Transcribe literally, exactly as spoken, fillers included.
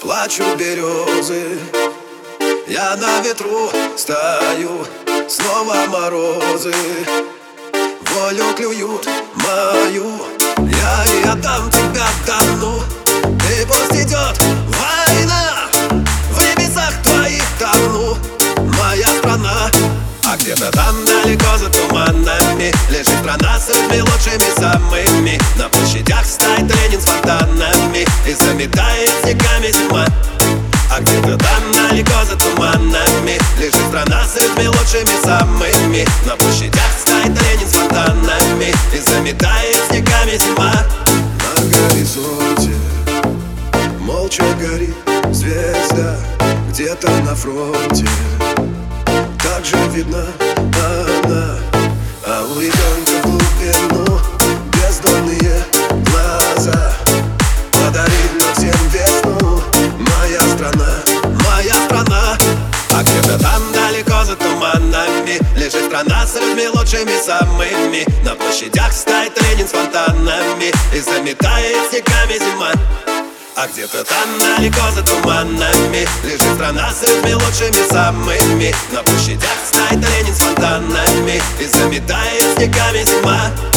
Плачут березы, я на ветру стою, снова морозы волю клюют мою. Я и отдам тебя давно, и пусть идет война, в небесах твоих тону, моя страна. А где-то там далеко за туманами лежит страна с людьми лучшими самыми. На площадях стоит Ленин с фонтанами и заметает снегами зима. А где-то там далеко за туманами лежит страна с людьми лучшими самыми. На площадях стоит Ленин с фонтанами и заметает снегами зима. На горизонте молча горит звезда, где-то на фронте также видна она, а у ребенка в глубину бездонные глаза подарит нам всем весну. Моя страна, моя страна. А где-то там далеко за туманами лежит страна с людьми лучшими самыми. На площадях стоит Ленин с фонтанами и заметает снегами зима. А где-то там далеко за туманами лежит страна с людьми лучшими самыми. На площадях стоит Ленин с фонтанами и заметает снегами зима.